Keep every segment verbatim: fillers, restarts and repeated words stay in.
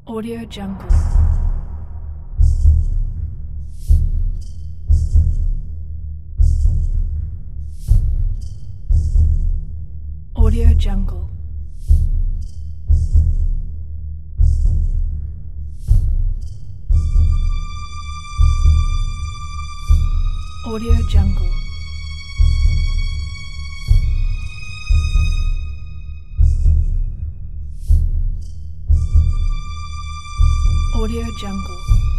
Audio Jungle. Audio Jungle. Audio Jungle. Audio Jungle.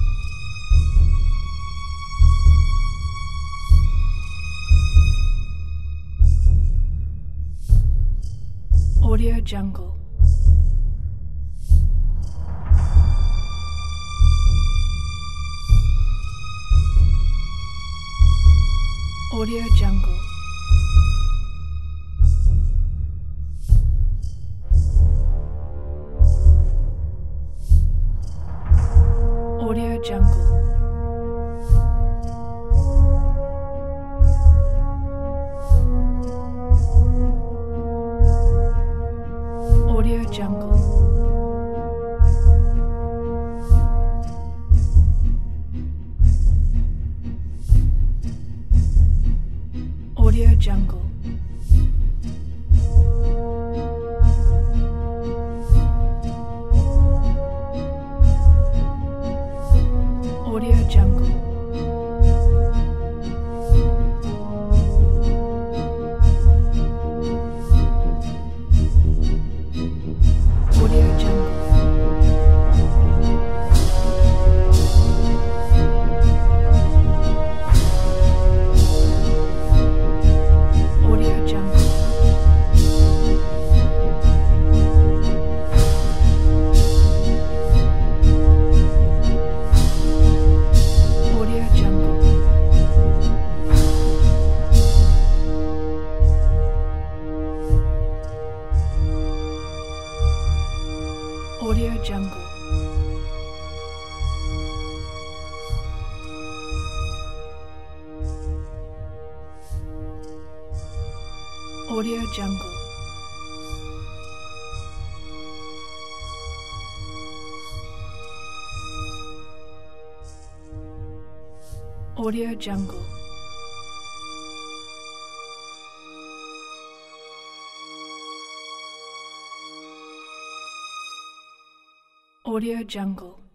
Audio Jungle. Audio Jungle. Audio Jungle. Audio Jungle. Audio Jungle. Audio Jungle. Audio Jungle. Audio Jungle. Audio Jungle. Audio Jungle. Audio Jungle. Audio Jungle. Audio Jungle.